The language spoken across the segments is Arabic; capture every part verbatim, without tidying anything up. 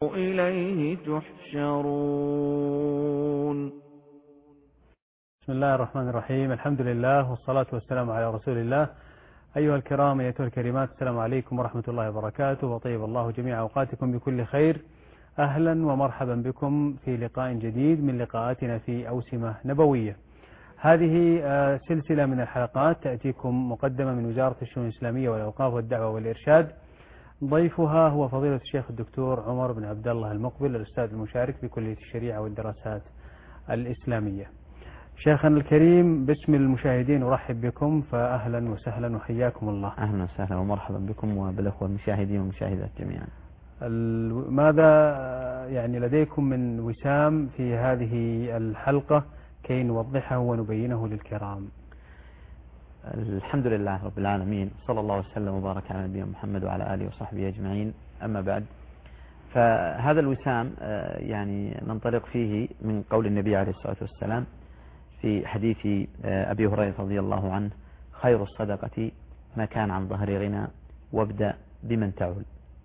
إليه تحشرون. بسم الله الرحمن الرحيم. الحمد لله والصلاة والسلام على رسول الله. أيها الكرام أيها الكريمات، السلام عليكم ورحمة الله وبركاته، وطيب الله جميع أوقاتكم بكل خير. أهلا ومرحبا بكم في لقاء جديد من لقاءاتنا في أوسمة نبوية. هذه سلسلة من الحلقات تأتيكم مقدمة من وزارة الشؤون الإسلامية والأوقاف والدعوة والإرشاد. ضيفها هو فضيلة الشيخ الدكتور عمر بن عبد الله المقبل، الأستاذ المشارك بكلية الشريعة والدراسات الإسلامية. شيخنا الكريم، باسم المشاهدين أرحب بكم، فأهلا وسهلا وحياكم الله. أهلا وسهلا ومرحبا بكم وبالأخوة المشاهدين والمشاهدات جميعا. ماذا يعني لديكم من وسام في هذه الحلقة كي نوضحه ونبينه للكرام؟ الحمد لله رب العالمين، صلى الله وسلم وبارك على نبينا محمد وعلى آله وصحبه أجمعين، أما بعد. فهذا الوسام يعني ننطلق فيه من قول النبي عليه الصلاة والسلام في حديث أبي هريرة رضي الله عنه: خير الصدقة ما كان عن ظهر غنى وابدأ بمن تعول.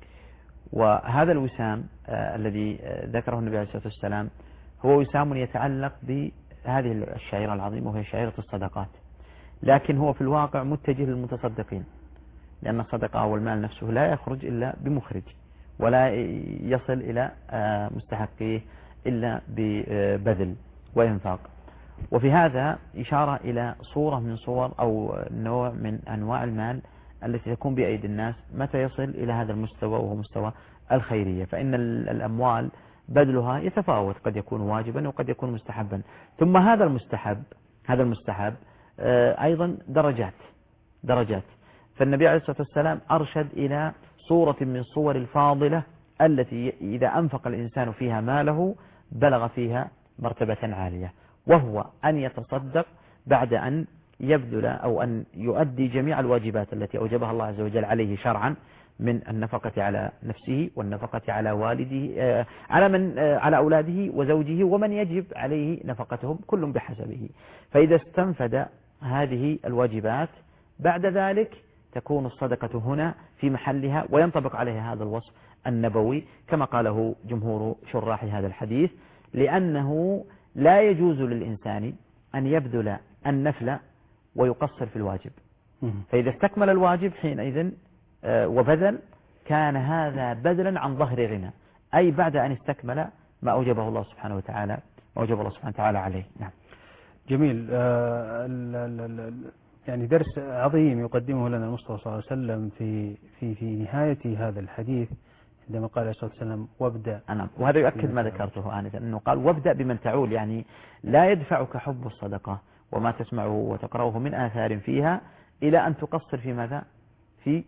وهذا الوسام الذي ذكره النبي عليه الصلاة والسلام هو وسام يتعلق بهذه الشعيرة العظيمة، وهي شعيرة الصدقات، لكن هو في الواقع متجه للمتصدقين، لأن الصدقة والمال نفسه لا يخرج إلا بمخرج، ولا يصل إلى مستحقيه إلا ببذل وإنفاق. وفي هذا إشارة إلى صورة من صور أو نوع من أنواع المال التي تكون بأيدي الناس متى يصل إلى هذا المستوى، وهو مستوى الخيرية. فإن الأموال بذلها يتفاوت، قد يكون واجبا وقد يكون مستحبا. ثم هذا المستحب هذا المستحب أيضا درجات درجات فالنبي عليه الصلاة والسلام أرشد إلى صورة من صور الفاضلة التي إذا أنفق الإنسان فيها ماله بلغ فيها مرتبة عالية، وهو أن يتصدق بعد أن يبذل أو أن يؤدي جميع الواجبات التي أوجبها الله عز وجل عليه شرعا، من النفقة على نفسه والنفقة على والده، على من على أولاده وزوجه ومن يجب عليه نفقتهم، كل بحسبه. فإذا استنفد هذه الواجبات بعد ذلك تكون الصدقة هنا في محلها، وينطبق عليها هذا الوصف النبوي كما قاله جمهور شراح هذا الحديث، لأنه لا يجوز للإنسان أن يبذل النفل ويقصر في الواجب. فإذا استكمل الواجب حينئذ وبذل كان هذا بذلا عن ظهر غنى، أي بعد أن استكمل ما أوجبه الله سبحانه وتعالى أوجب الله سبحانه وتعالى عليه. نعم. جميل. يعني درس عظيم يقدمه لنا المصطفى صلى الله عليه وسلم في في في نهاية هذا الحديث عندما قال عليه الصلاة والسلام: وابدأ. نعم. وهذا يؤكد ما ذكرته آنفا، أنه قال: وابدأ بمن تعول، يعني لا يدفعك حب الصدقة وما تسمعه وتقرأه من آثار فيها إلى أن تقصر في ماذا؟ في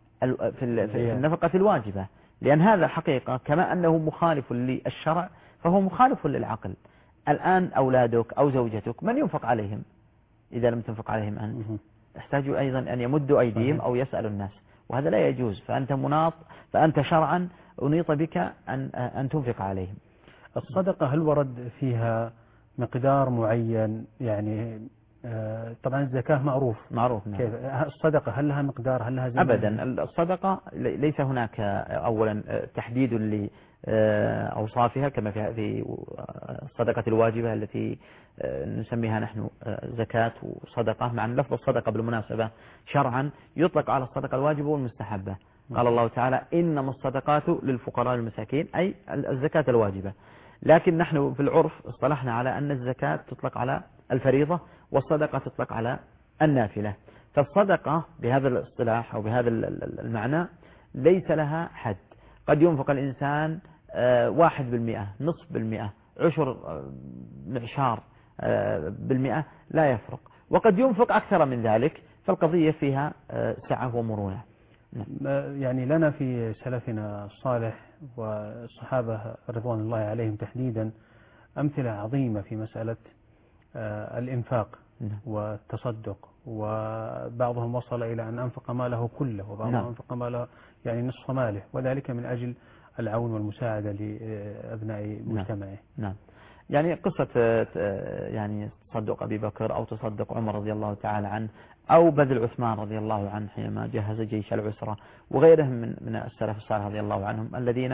في النفقة الواجبة، لأن هذا حقيقة كما أنه مخالف للشرع فهو مخالف للعقل. الآن أولادك أو زوجتك من ينفق عليهم؟ إذا لم تنفق عليهم أنت يحتاجوا أيضا أن يمدوا أيديهم أو يسألوا الناس، وهذا لا يجوز. فأنت مناط فأنت شرعا أنيط بك أن أن تنفق عليهم. الصدقة هل ورد فيها مقدار معين؟ يعني طبعا الزكاة معروف معروف نعم. كيف الصدقة هل لها مقدار؟ هل لها زمن؟ أبدا. الصدقة ليس هناك أولا تحديد لأوصافها كما في الصدقة الواجبة التي نسميها نحن زكاة وصدقة، مع أن لفظ الصدقة بالمناسبة شرعا يطلق على الصدقة الواجبة والمستحبة. قال الله تعالى: إنما الصدقات للفقراء والمساكين، أي الزكاة الواجبة. لكن نحن في العرف اصطلحنا على أن الزكاة تطلق على الفريضة والصدقة تطلق على النافلة. فالصدقة بهذا الاصطلاح أو بهذا المعنى ليس لها حد. قد ينفق الإنسان واحد بالمئة، نصف بالمئة، عشر معشار بالمئة، لا يفرق. وقد ينفق أكثر من ذلك، فالقضية فيها سعة ومرونة. يعني لنا في سلفنا الصالح والصحابة رضوان الله عليهم تحديدا أمثلة عظيمة في مسألة الإنفاق والتصدق، وبعضهم وصل إلى أن أنفق ماله كله، وبعضهم نعم. أنفق ماله يعني نصف ماله، وذلك من أجل العون والمساعدة لأبناء مجتمعه. نعم. نعم. يعني قصة يعني تصدق أبي بكر أو تصدق عمر رضي الله تعالى عنه، أو بذل عثمان رضي الله عنه حينما جهز جيش العسرة، وغيرهم من من السلف الصالح رضي الله عنهم الذين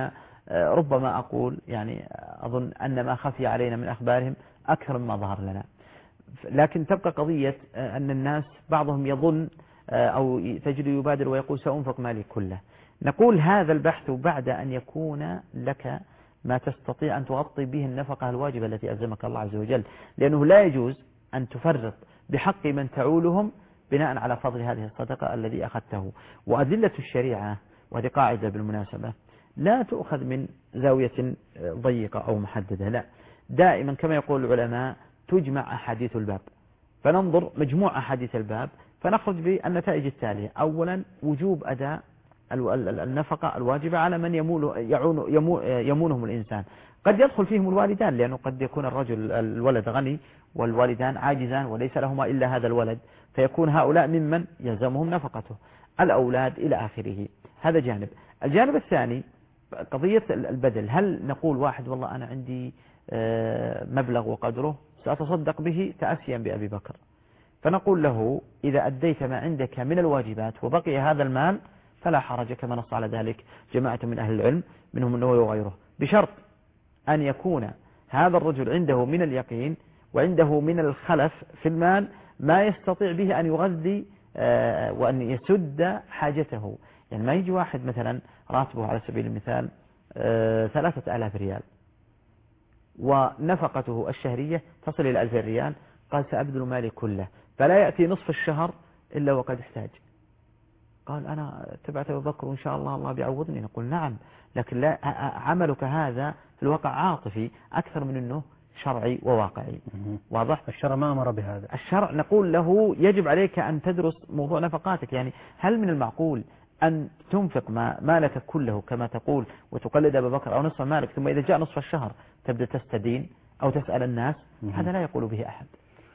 ربما أقول يعني أظن أن ما خفي علينا من أخبارهم أكثر مما ظهر لنا، لكن تبقى قضية أن الناس بعضهم يظن أو تجد يبادر ويقول سأنفق مالي كله. نقول هذا البحث بعد أن يكون لك ما تستطيع أن تغطي به النفقة الواجبة التي ألزمك الله عز وجل، لأنه لا يجوز أن تفرط بحق من تعولهم بناء على فضل هذه الصدقة الذي أخذته. وأدلة الشريعة، وهذه قاعدة بالمناسبة، لا تؤخذ من زاوية ضيقة أو محددة، لا، دائما كما يقول العلماء تجمع أحاديث الباب، فننظر مجموع أحاديث الباب فنخرج بالنتائج التالية. أولا وجوب أداء النفقة الواجبة على من يمول يعون يمونهم الإنسان، قد يدخل فيهم الوالدان، لأنه قد يكون الرجل الولد غني والوالدان عاجزان وليس لهما إلا هذا الولد، فيكون هؤلاء ممن يلزمهم نفقته، الأولاد إلى آخره. هذا جانب. الجانب الثاني قضية البدل، هل نقول واحد والله أنا عندي مبلغ وقدره سأتصدق به تأسيا بأبي بكر، فنقول له إذا أديت ما عندك من الواجبات وبقي هذا المال فلا حرج، كما نص على ذلك جماعة من أهل العلم منهم النووي وغيره، بشرط أن يكون هذا الرجل عنده من اليقين وعنده من الخلف في المال ما يستطيع به أن يغذي وأن يسد حاجته. يعني ما يجي واحد مثلا راتبه على سبيل المثال ثلاثة آلاف ريال ونفقته الشهرية تصل إلى ألف ريال، قال سأبذل مالي كله، فلا يأتي نصف الشهر إلا وقد احتاج، قال أنا تبعت أبو بكر وإن شاء الله الله بيعوضني. نقول نعم، لكن لا، عملك هذا في الواقع عاطفي أكثر من أنه شرعي وواقعي. واضح؟ الشرع ما أمر بهذا. الشرع نقول له يجب عليك أن تدرس موضوع نفقاتك، يعني هل من المعقول أن تنفق ما مالك كله كما تقول وتقلد أبا بكر أو نصف مالك، ثم إذا جاء نصف الشهر تبدأ تستدين أو تسأل الناس؟ هذا لا يقول به أحد.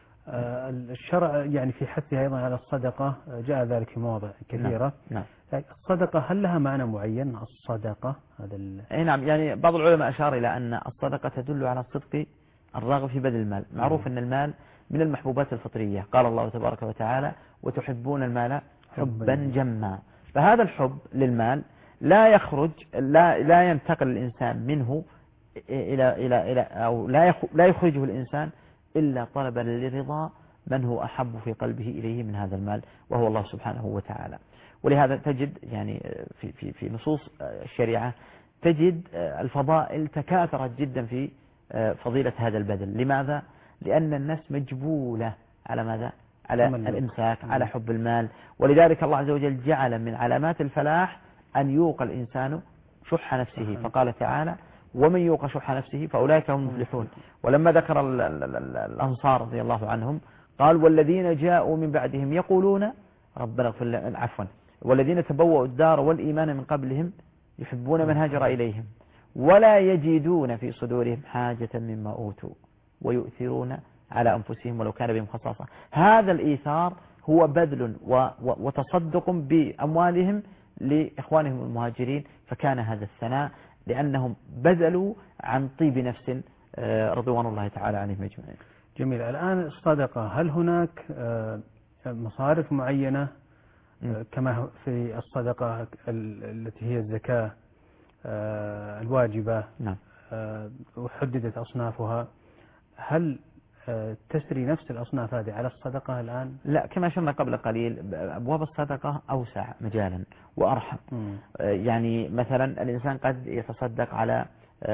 الشرع يعني في حثها أيضا على الصدقة جاء ذلك في مواضع كثيرة. نعم. الصدقة هل لها معنى معين؟ الصدقة هذا ال... أي نعم، يعني بعض العلماء أشار إلى أن الصدقة تدل على الصدق الراغب في بذل المال. معروف أن المال من المحبوبات الفطرية، قال الله تبارك وتعالى وتحبون المال حبا جما، فهذا الحب للمال لا يخرج لا لا ينتقل الإنسان منه إلى إلى إلى أو لا لا يخرجه الإنسان إلا طلبا لرضا من هو أحب في قلبه إليه من هذا المال وهو الله سبحانه وتعالى. ولهذا تجد يعني في في في نصوص الشريعة تجد الفضائل تكاثرت جدا في فضيلة هذا البذل. لماذا؟ لأن الناس مجبولة على ماذا؟ على الإمساك، على حب المال. ولذلك الله عز وجل جعل من علامات الفلاح أن يوقى الإنسان شح نفسه، فقال تعالى ومن يوق شح نفسه فأولئك هم المفلحون. ولما ذكر الأنصار رضي الله عنهم قال والذين جاءوا من بعدهم يقولون ربنا اغفر لنا، عفوا، والذين تبوأوا الدار والإيمان من قبلهم يحبون من هاجر إليهم ولا يجدون في صدورهم حاجة مما أوتوا ويؤثرون على أنفسهم ولو كان بهم خصاصة. هذا الإيثار هو بذل وتصدق بأموالهم لإخوانهم المهاجرين، فكان هذا الثناء لأنهم بذلوا عن طيب نفس رضوان الله تعالى عليهم أجمعين. جميل. الآن الصدقة هل هناك مصارف معينة كما في الصدقة التي هي الزكاة الواجبة؟ نعم. وحددت أصنافها، هل تسري نفس الأصناف هذه على الصدقة الآن؟ لا، كما شرنا قبل قليل أبواب الصدقة أوسع مجالا وأرحم. م. يعني مثلا الإنسان قد يتصدق على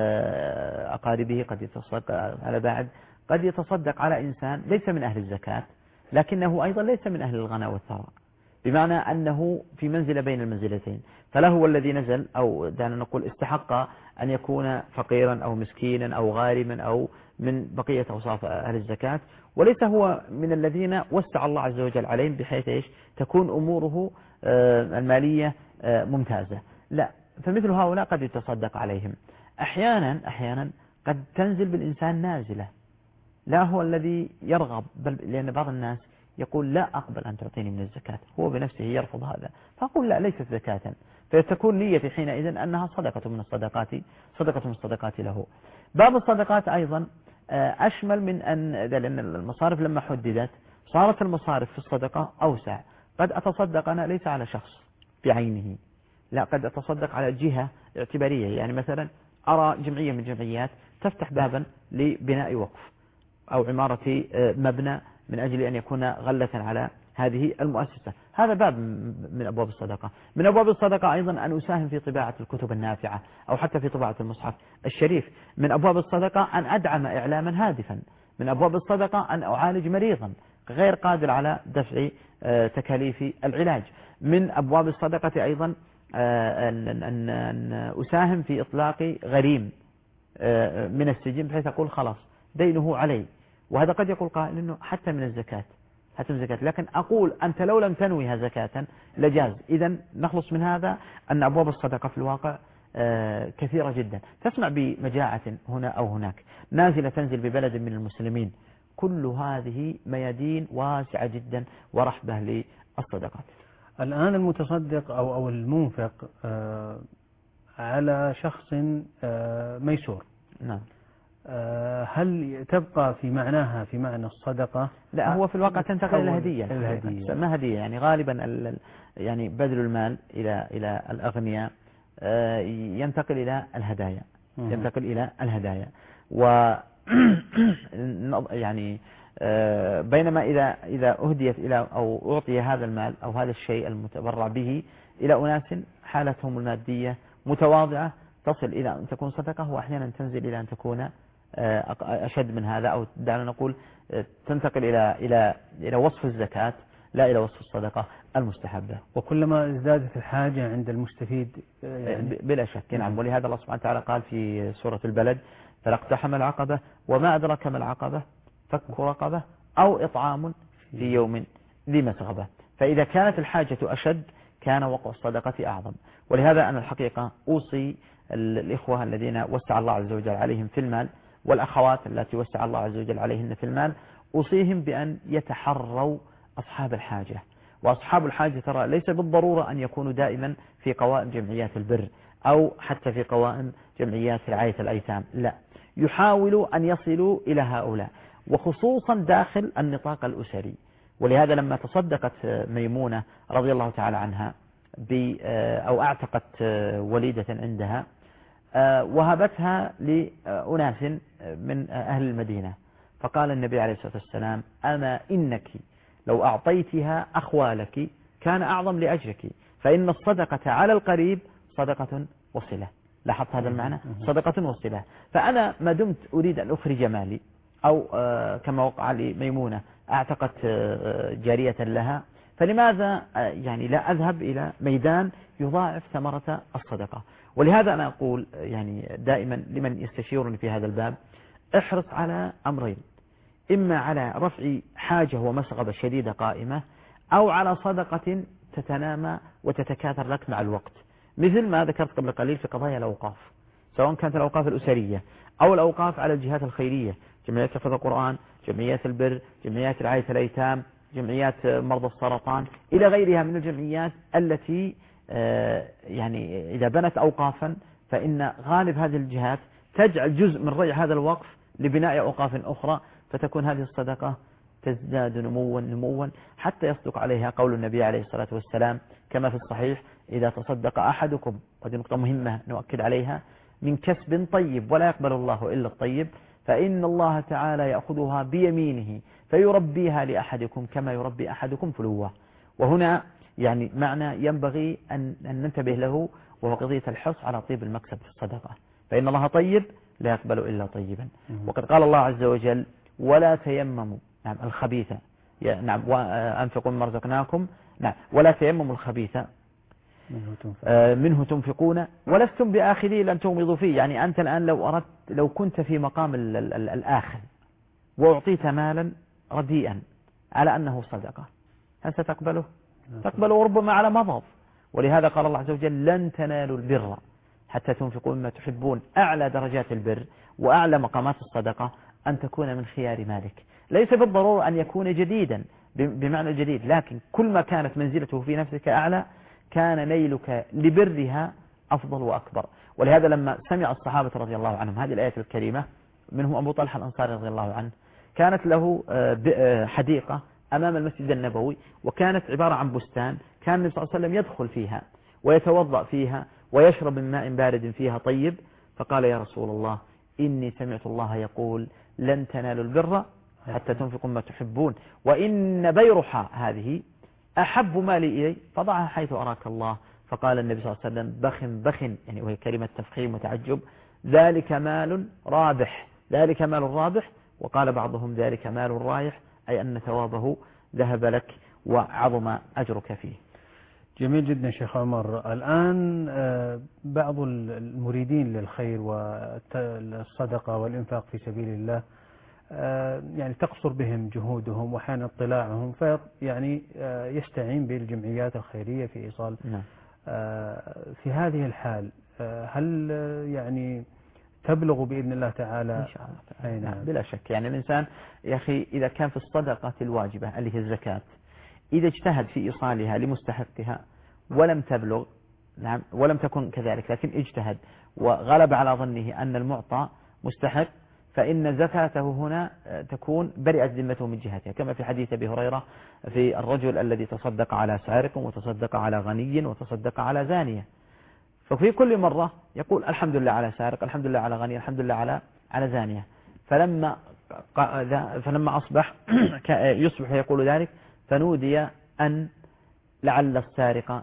أقاربه، قد يتصدق على بعد، قد يتصدق على إنسان ليس من أهل الزكاة لكنه أيضا ليس من أهل الغنى والثراء، بمعنى أنه في منزلة بين المنزلتين، فله هو الذي نزل أو دعنا نقول استحق أن يكون فقيرا أو مسكينا أو غارما أو من بقية أوصاف أهل الزكاة، وليس هو من الذين وسع الله عز وجل عليهم بحيث إيش تكون أموره المالية ممتازة، لا، فمثل هؤلاء قد يتصدق عليهم. أحيانا أحيانا قد تنزل بالإنسان نازلة لا هو الذي يرغب، بل لأن بعض الناس يقول لا أقبل أن تعطيني من الزكاة، هو بنفسه يرفض هذا، فأقول لا ليست زكاة، فتكون نيتي حينئذ أنها صدقة من الصدقات، صدقة من الصدقات له. بعض الصدقات أيضا أشمل من أن، لأن المصارف لما حددت صارت المصارف في الصدقة أوسع، قد أتصدق أنا ليس على شخص بعينه، لا، قد أتصدق على جهة اعتبارية، يعني مثلا أرى جمعية من الجمعيات تفتح بابا لبناء وقف أو عمارة مبنى من أجل أن يكون غلة على هذه المؤسسة. هذا باب من أبواب الصدقة. من أبواب الصدقة أيضا أن أساهم في طباعة الكتب النافعة أو حتى في طباعة المصحف الشريف. من أبواب الصدقة أن أدعم إعلاما هادفا. من أبواب الصدقة أن أعالج مريضا غير قادر على دفع تكاليف العلاج. من أبواب الصدقة أيضا أن أساهم في إطلاق غريم من السجن بحيث أقول خلاص دينه علي. وهذا قد يقول قائل إنه حتى من الزكاة حتى من الزكاة، لكن أقول أنت لو لم تنويها زكاة لجاز. إذا نخلص من هذا أن أبواب الصدقة في الواقع كثيرة جدا. تسمع بمجاعة هنا أو هناك، نازلة تنزل ببلد من المسلمين، كل هذه ميادين واسعة جدا ورحبة للصدقات. الآن المتصدق أو أو المنفق على شخص ميسور، نعم، هل تبقى في معناها في معنى الصدقة؟ لا، هو في الواقع تنتقل إلى هدية. الهدية ما هدية يعني غالبا يعني بذل المال إلى إلى الأغنياء ينتقل إلى الهدايا، ينتقل إلى الهدايا. و يعني بينما إذا إذا أهديت إلى أو أعطي هذا المال أو هذا الشيء المتبرع به إلى أناس حالتهم المادية متواضعة تصل إلى أن تكون صدقة، وأحيانا تنزل إلى أن تكون أشد من هذا، أو دعنا نقول تنتقل إلى إلى إلى وصف الزكاة لا إلى وصف الصدقة المستحبة. وكلما ازدادت الحاجة عند المستفيد يعني بلا شك. نعم. ولهذا الله سبحانه وتعالى قال في سورة البلد فلا اقتحم العقبة وما أدرك ما العقبة فك رقبة أو إطعام في يوم ذي مسغبة. فإذا كانت الحاجة أشد كان وقع الصدقة أعظم. ولهذا أنا الحقيقة أوصي الإخوة الذين وسع الله عز وجل عليهم في المال والأخوات التي وسع الله عز وجل عليهن في المال، أوصيهم بأن يتحروا أصحاب الحاجة. وأصحاب الحاجة ترى ليس بالضرورة أن يكونوا دائما في قوائم جمعيات البر أو حتى في قوائم جمعيات رعاية الأيتام، لا، يحاولوا أن يصلوا إلى هؤلاء وخصوصا داخل النطاق الأسري. ولهذا لما تصدقت ميمونة رضي الله تعالى عنها أو أعتقت وليدة عندها وهبتها لأناس من أهل المدينة، فقال النبي عليه الصلاة والسلام أما إنك لو أعطيتها أخوالك كان أعظم لأجرك، فإن الصدقة على القريب صدقة وصلة. لاحظت هذا المعنى؟ صدقة وصلة. فأنا ما دمت أريد أن أخرج مالي أو كما وقع لميمونة أعتقت جارية لها، فلماذا يعني لا أذهب إلى ميدان يضاعف ثمرة الصدقة؟ ولهذا أنا أقول يعني دائما لمن يستشيرني في هذا الباب احرص على أمرين، إما على رفع حاجة ومسغبة شديدة قائمة، أو على صدقة تتنامى وتتكاثر لك مع الوقت، مثل ما ذكرت قبل قليل في قضايا الأوقاف، سواء كانت الأوقاف الأسرية أو الأوقاف على الجهات الخيرية، جمعيات حفظ القرآن، جمعيات البر، جمعيات رعاية الأيتام، جمعيات مرضى السرطان، إلى غيرها من الجمعيات التي يعني إذا بنت أوقافا فإن غالب هذه الجهات تجعل جزء من ريع هذا الوقف لبناء أوقاف أخرى، فتكون هذه الصدقة تزداد نموا نموا حتى يصدق عليها قول النبي عليه الصلاة والسلام كما في الصحيح إذا تصدق أحدكم، وهذه نقطة مهمة نؤكد عليها، من كسب طيب ولا يقبل الله إلا الطيب، فإن الله تعالى يأخذها بيمينه فيربيها لأحدكم كما يربي أحدكم فلوه. وهنا يعني معنى ينبغي أن ننتبه له، وهو قضية الحرص على طيب المكسب في الصدقة، فإن الله طيب لا يقبل إلا طيبا. وقد قال الله عز وجل ولا تيمموا نعم الخبيث نعم وأنفقوا مما رزقناكم نعم ولا تيمموا الخبيث منه تنفقون ولستم بآخذيه لن تغمضوا فيه. يعني أنت الآن لو أردت لو كنت في مقام ال ال ال الآخذ وأعطيت مالا رديئا على أنه صدقة، هل ستقبله؟ تقبله ربما على مضض. ولهذا قال الله عز وجل لن تنالوا البر حتى تنفقوا مما تحبون. أعلى درجات البر وأعلى مقامات الصدقة أن تكون من خيار مالك، ليس بالضرورة أن يكون جديدا بمعنى الجديد، لكن كل ما كانت منزلته في نفسك أعلى كان نيلك لبرها أفضل وأكبر. ولهذا لما سمع الصحابة رضي الله عنهم هذه الآية الكريمة، منهم أبو طلحة الأنصاري رضي الله عنه، كانت له حديقة أمام المسجد النبوي، وكانت عبارة عن بستان، كان النبي صلى الله عليه وسلم يدخل فيها ويتوضأ فيها ويشرب من ماء بارد فيها طيب، فقال يا رسول الله إني سمعت الله يقول لن تنالوا البر حتى تنفقوا ما تحبون وإن بيرحى هذه أحب مالي إلي فضعها حيث أراك الله. فقال النبي صلى الله عليه وسلم بخ بخ، يعني وهي كلمة تفخيم وتعجب، ذلك مال رابح، ذلك مال رابح. وقال بعضهم ذلك مال رايح، أي أن ثوابه ذهب لك وعظم أجرك فيه. جميل جدا شيخ عمر. الآن بعض المريدين للخير والصدقة والإنفاق في سبيل الله يعني تقصر بهم جهودهم وحان اطلاعهم، فيعني يستعين بالجمعيات الخيرية في إيصال. نعم. في هذه الحال هل يعني تبلغ بإذن الله تعالى؟ إن شاء الله تعالى. نعم. بلا شك. يعني الإنسان يا أخي إذا كان في الصدقة الواجبة اللي هي الزكاة إذا اجتهد في إيصالها لمستحقها ولم تبلغ، نعم، ولم تكن كذلك، لكن اجتهد وغلب على ظنه أن المعطى مستحق، فإن زكاته هنا تكون برئت ذمته من جهتها، كما في حديث أبي هريرة في الرجل الذي تصدق على سارق وتصدق على غني وتصدق على زانية، ففي كل مرة يقول الحمد لله على سارق، الحمد لله على غني، الحمد لله على على زانية. فلما فلما أصبح يصبح يقول ذلك، فنودي أن لعل السارق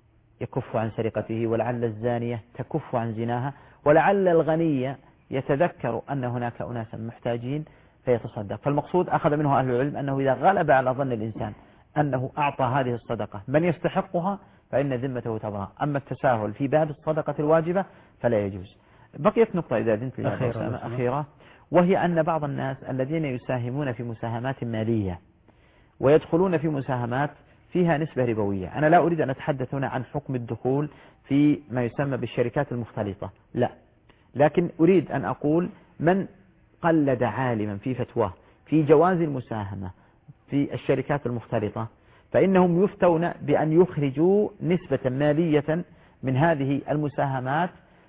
يكف عن سرقته، ولعل الزانية تكف عن زناها، ولعل الغني يتذكر أن هناك أناسا محتاجين فيتصدق. فالمقصود أخذ منه أهل العلم أنه إذا غلب على ظن الإنسان أنه أعطى هذه الصدقة من يستحقها فإن ذمته تبرأ. أما التساهل في باب الصدقة الواجبة فلا يجوز. بقيت نقطة إذا أذنت لي أخيرة, أخيرة وهي أن بعض الناس الذين يساهمون في مساهمات مالية ويدخلون في مساهمات فيها نسبة ربوية، أنا لا أريد أن أتحدث هنا عن حكم الدخول في ما يسمى بالشركات المختلطة، لا، لكن أريد أن أقول من قلد عالما في فتواه في جواز المساهمة في الشركات المختلطة فإنهم يفتون بأن يخرجوا نسبة مالية من هذه المساهمات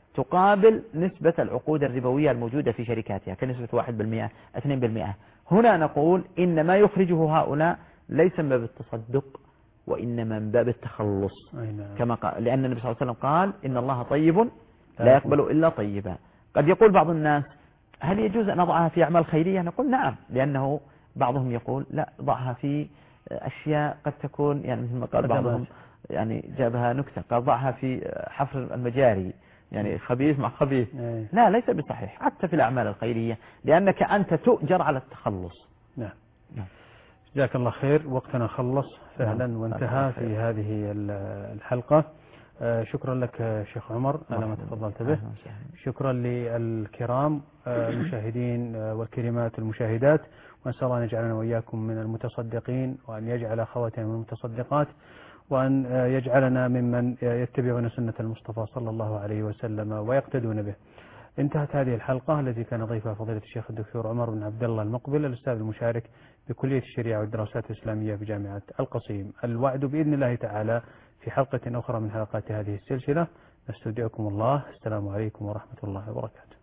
تقابل نسبة العقود الربوية الموجودة في شركاتها كنسبة واحد بالمئة اثنين بالمئة. هنا نقول إن ما يخرجه هؤلاء ليس من باب التصدق وإنما من باب التخلص، كما قال، لأن النبي صلى الله عليه وسلم قال إن الله طيب لا يقبل إلا طيبا. قد يقول بعض الناس هل يجوز أن أضعها في أعمال خيرية؟ نقول نعم، لأنه بعضهم يقول لا، ضعها في أشياء قد تكون يعني مثل ما قال بعضهم يعني جابها نكتة، قال ضعها في حفر المجاري، يعني خبيث مع خبيث. لا، ليس بصحيح حتى في الأعمال الخيرية، لأنك أنت تؤجر على التخلص. نعم. نعم. جزاك الله خير. وقتنا خلص فعلا وانتهى في هذه الحلقة. شكرا لك شيخ عمر على ما تفضلت به. شكرا للكرام المشاهدين والكريمات المشاهدات، ونسأل الله أن يجعلنا وإياكم من المتصدقين، وأن يجعل أخواتنا من المتصدقات، وأن يجعلنا ممن يتبعون سنة المصطفى صلى الله عليه وسلم ويقتدون به. انتهت هذه الحلقة التي كان ضيفها فضيلة الشيخ الدكتور عمر بن عبد الله المقبل، الأستاذ المشارك بكلية الشريعة والدراسات الإسلامية بجامعة القصيم. الوعد بإذن الله تعالى في حلقة أخرى من حلقات هذه السلسلة. نستودعكم الله. السلام عليكم ورحمة الله وبركاته.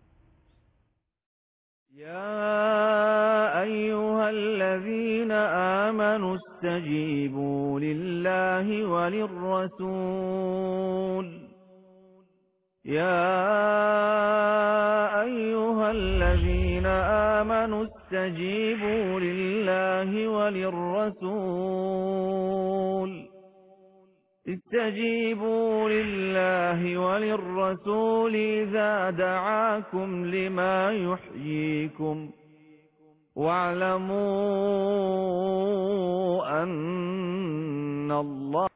يا أيها الذين آمنوا استجيبوا لله وللرسول يا أيها الذين آمنوا استجيبوا لله وللرسول استجيبوا لله وللرسول إذا دعاكم لما يحييكم واعلموا أن الله